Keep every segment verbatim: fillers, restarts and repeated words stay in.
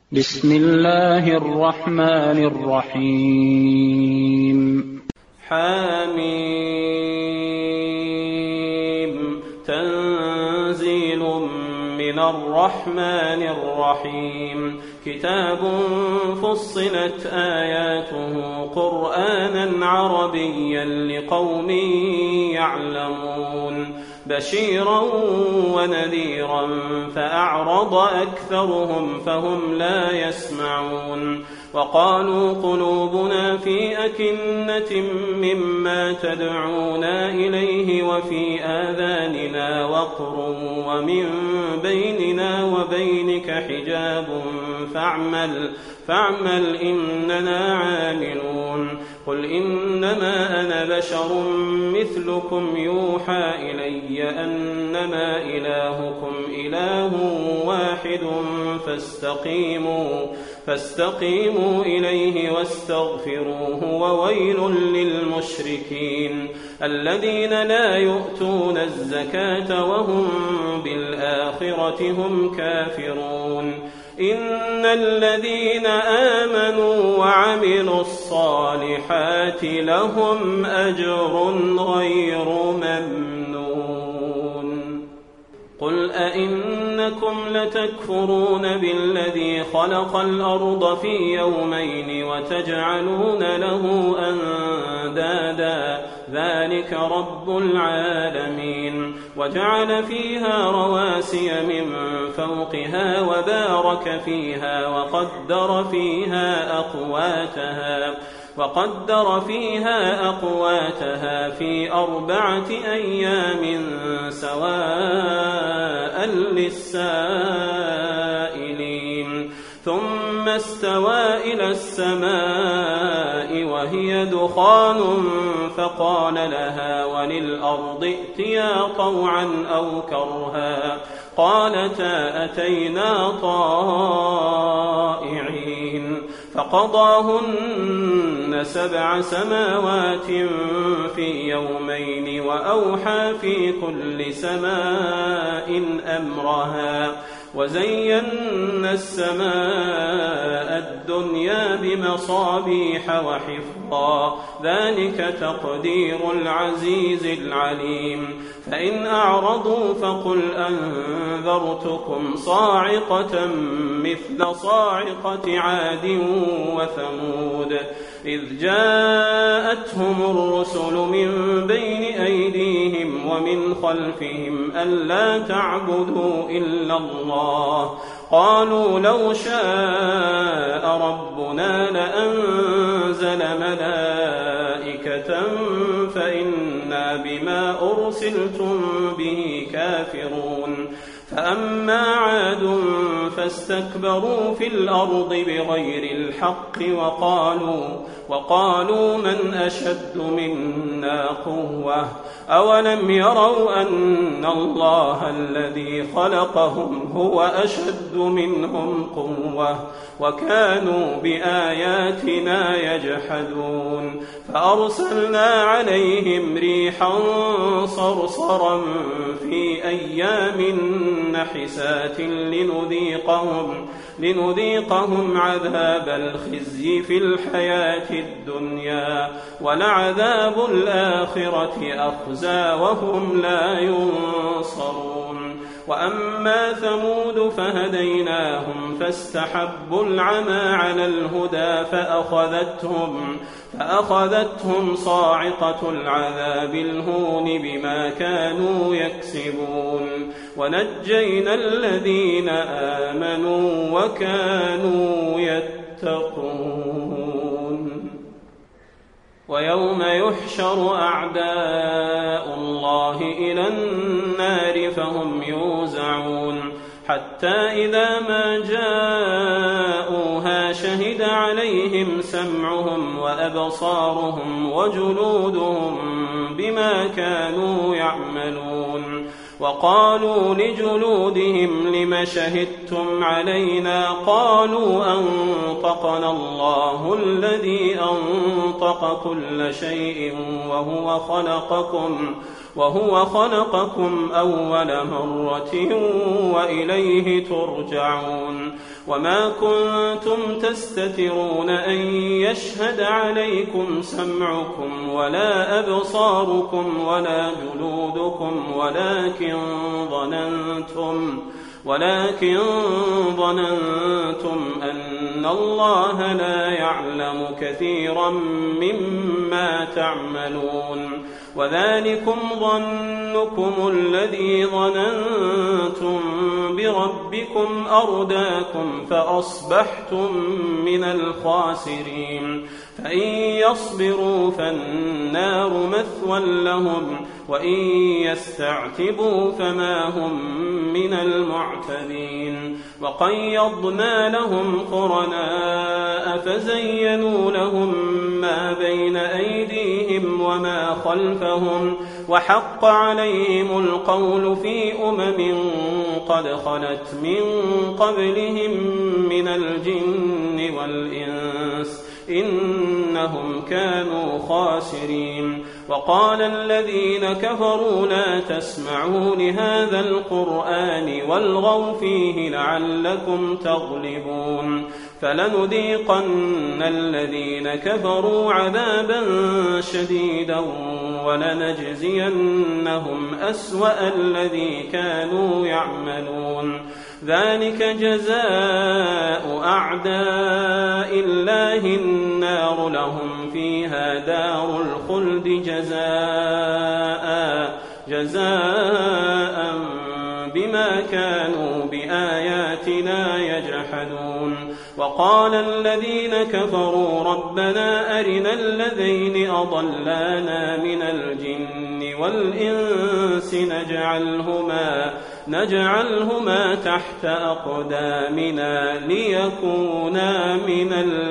بسم الله الرحمن الرحيم. حميم. تنزيل من الرحمن الرحيم. كتاب فصلت آياته قرآنا عربيا لقوم يعلمون بشيرا ونذيرا فأعرض أكثرهم فهم لا يسمعون. وقالوا قلوبنا في أكنة مما تدعونا إليه وفي آذاننا وقر ومن بيننا وبينك حجاب فاعمل فاعمل إننا عاملون. قل إنما أنا بشر مثلكم يوحى إلي أنما إلهكم إله واحد فاستقيموا فاستقيموا إليه واستغفروه. وويل للمشركين الذين لا يؤتون الزكاة وهم بالآخرة هم كافرون. إن الذين آمنوا وعملوا الصالحات لهم أجر غير ممنون. قل أئنكم لتكفرون بالذي خلق الأرض في يومين وتجعلون له أندادا ذلك رب العالمين. وجعل فيها رواسي من فوقها وبارك فيها وقدر فيها أقواتها وقدر فيها أقواتها في أربعة أيام سواء للسائلين. ثم استوى إلى السماء وهي دخان فقال لها وللأرض ائتيا طوعا أو كرها قالتا أتينا طائعين. فقضاهن سبع سماوات في يومين وأوحى في كل سماء أمرها. وزينا السماء الدنيا بمصابيح وحفظا ذلك تقدير العزيز العليم. فإن أعرضوا فقل أنذرتكم صاعقة مثل صاعقة عاد وثمود إذ جاءتهم الرسل من بين أيديهم ومن خلفهم ألا تعبدوا إلا الله قالوا لو شاء ربنا لأنزل ملائكة فإنا بما أرسلتم به كافرون. فأما عاد فاستكبروا في الأرض بغير الحق وقالوا, وقالوا من أشد منا قوة أولم يروا أن الله الذي خلقهم هو أشد منهم قوة وكانوا بآياتنا يجحدون. فأرسلنا عليهم ريحا صرصرا في أيام نحسات لنذيقهم, لنذيقهم عذاب الخزي في الحياة الدنيا ولعذاب الآخرة أخزى وهم لا ينصرون. وأما ثمود فهديناهم فاستحبوا العمى على الهدى فأخذتهم, فأخذتهم صاعقة العذاب الهون بما كانوا يكسبون. ونجينا الذين آمنوا وكانوا يتقون. ويوم يحشر أعداء الله إلى النار فهم يوزعون حتى إذا ما جاءوها شهد عليهم سمعهم وأبصارهم وجلودهم بما كانوا يعملون. وقالوا لجلودهم لم شهدتم علينا قالوا أنطقنا الله الذي أنطق كل شيء وهو خلقكم وهو خلقكم أول مرة وإليه ترجعون وما كنتم تستترون أن يشهد عليكم سمعكم ولا أبصاركم ولا جلودكم ولكن ظننتم ولكن ظننتم أن الله لا يعلم كثيرا مما تعملون وذلكم ظنكم الذي ظننتم بربكم أرداكم فأصبحتم من الخاسرين فإن يصبروا فالنار مثوى لهم وإن يستعتبوا فما هم من المعتبين وقيضنا لهم قرناء فزينوا لهم ما بين أيديهم وما خلفهم وحق عليهم القول في أمم قد خلت من قبلهم من الجن والإنس إنهم كانوا خاسرين وقال الذين كفروا لا تسمعوا لهذا القرآن والغوا فيه لعلكم تغلبون فلنذيقن الذين كفروا عذابا شديدا ولنجزينهم أسوأ الذي كانوا يعملون ذلك جزاء أعداء الله النار لهم فيها دار الخلد جزاء جزاء بما كانوا بآياتنا يجحدون وقال الذين كفروا ربنا أرنا الذين أضلانا من الجن والإنس نجعلهما نجعلهما تحت أقدامنا ليكونا من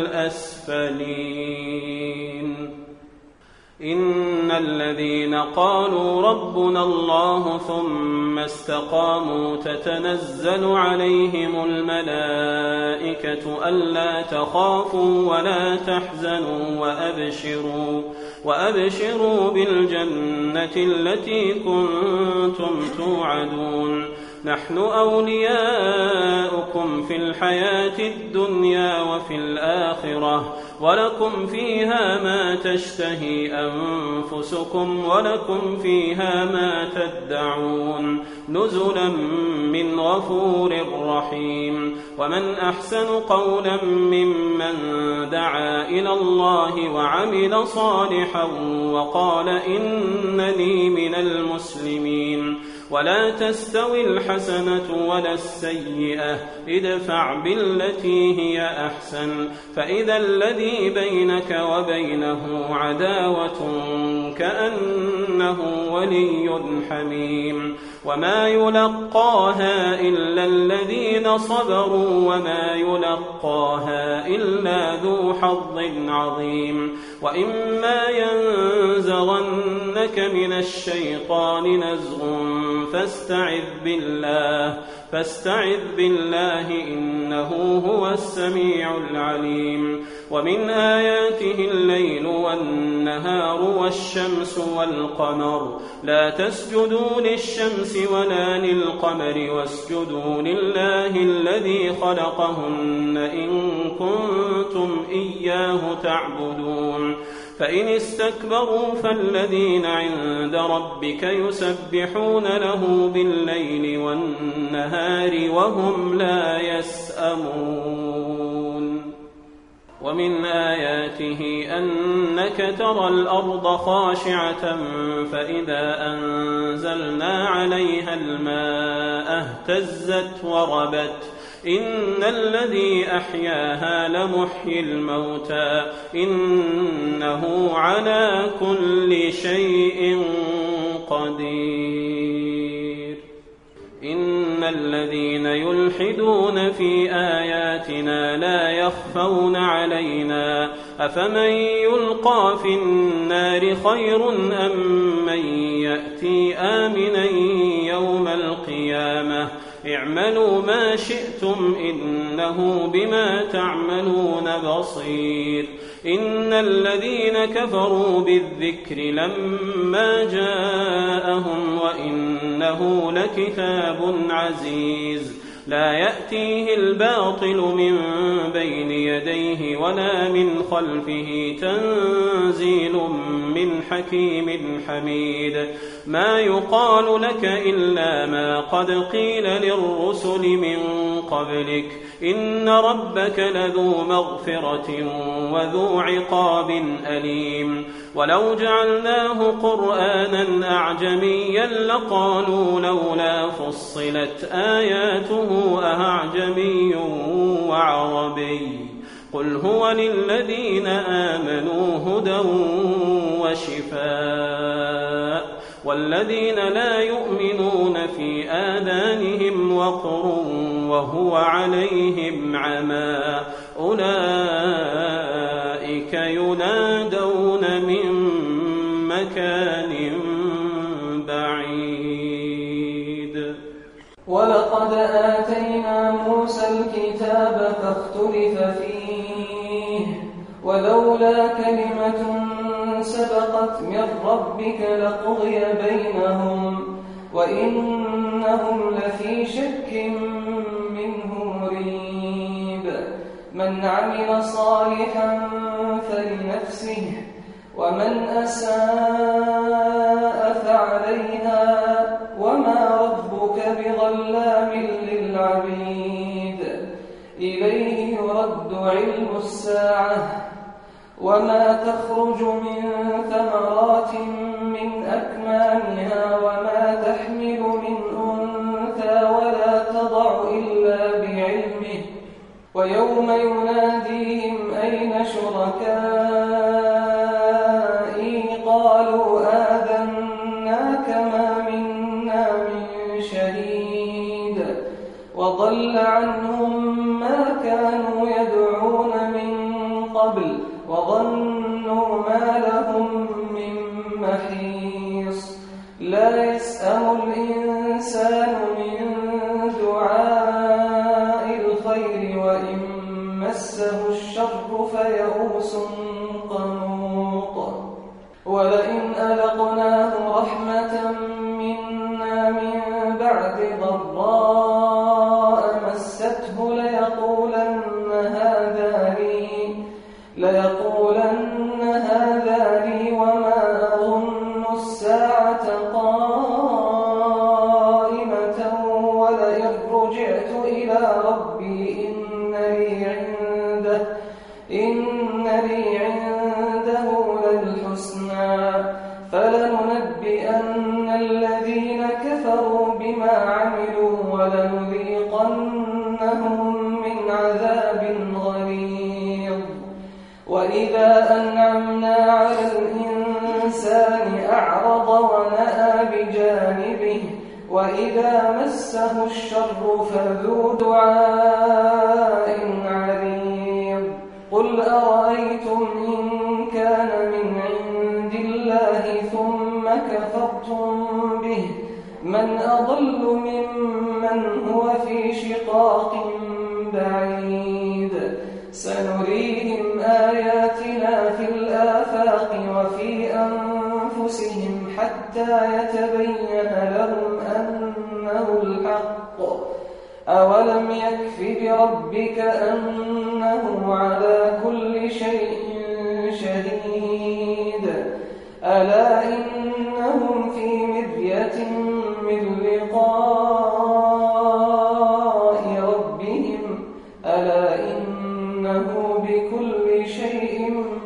الأسفلين إن الذين قالوا ربنا الله ثم استقاموا تتنزل عليهم الملائكة ألا تخافوا ولا تحزنوا وأبشروا وأبشروا بالجنة التي كنتم توعدون نحن أولياؤكم في الحياة الدنيا وفي الآخرة ولكم فيها ما تشتهي أنفسكم ولكم فيها ما تدعون نزلا من غفور رحيم ومن أحسن قولا ممن دعا إلى الله وعمل صالحا وقال إنني من المسلمين ولا تستوي الحسنة ولا السيئة ادفع بالتي هي أحسن فإذا الذي بينك وبينه عداوة كأنه ولي حميم وما يلقاها إلا الذين صبروا وما يلقاها إلا ذو حظ عظيم وإما ينزغنك من الشيطان نزغ فاستعذ بالله فاستعذ بالله إنه هو السميع العليم ومن آياته الليل والنهار والشمس والقمر لا تسجدوا للشمس ولا للقمر واسجدوا لله الذي خلقهن إن كنتم إياه تعبدون فإن استكبروا فالذين عند ربك يسبحون له بالليل والنهار وهم لا يسأمون ومن آياته أنك ترى الأرض خاشعة فإذا أنزلنا عليها الماء اهتزت وربت إن الذي أحياها لمحيي الموتى إنه على كل شيء قدير إن الذين يلحدون في آياتنا لا يخفون علينا أفمن يلقى في النار خير أم من يأتي آمنا يوم القيامة اعملوا ما شئتم إنه بما تعملون بصير. إن الذين كفروا بالذكر لما جاءهم وإنه لكتاب عزيز لا يأتيه الباطل من بين يديه ولا من خلفه تنزيل من حكيم حميد. ما يقال لك إلا ما قد قيل للرسل من قبلك إن ربك لذو مغفرة وذو عقاب أليم. ولو جعلناه قرآنا أعجميا لقالوا لولا فصلت آياته أعجمي وعربي قل هو للذين آمنوا هدى وشفاء والذين لا يؤمنون في آذانهم وقر وهو عليهم عمى أولئك ينادون من مكان بعيد. ولقد آتينا موسى الكتاب فاختلف فيه ولولا كلمة سبقت من ربك لقضي بينهم وإنهم لفي شك منه مريب. من عمل صالحا فلنفسه ومن أساء فعليها وما ربك بظلام للعبيد. إليه يرد علم الساعة وما تخرج من ثمرات من أكمامها وما تحمل من أنثى ولا تضع إلا بعلمه ويوم يناديهم أين شركائي قالوا آذناك ما منا من شهيد وضل عنهم ما كانوا يدعون من قبل وظنوا ما لهم من محيص. لا يسأم الإنسان من دعاء الخير وإن مسه الشر فيئوس قنوط. ولئن أذقناه رحمة منا من بعد ضراء مسته ليقولن هذا لي ليقولن هذا لي وما أظن الساعة قائمة ولئن رجعت إلى ربي إن لي عنده إن لي عنده للحسنى فلننبئن الذين كفروا بما عملوا ولنذيقنهم من عذاب غليظ. وإذا أنعمنا على الإنسان أعرض ونأى بجانبه وإذا مسه الشر فذو دعاء عريض. قل أرأيتم إن كان من عند الله ثم كفرتم به من أضل ممن هو في شقاق بعيد. سنريهم آياتنا في الآفاق وفي أنفسهم حتى يتبين لهم أنه الحق. أولم يكف بربك أنه على كل شيء شهيد. ألا إنهم في مرية من لقاء ربهم ألا إنه بكل شيء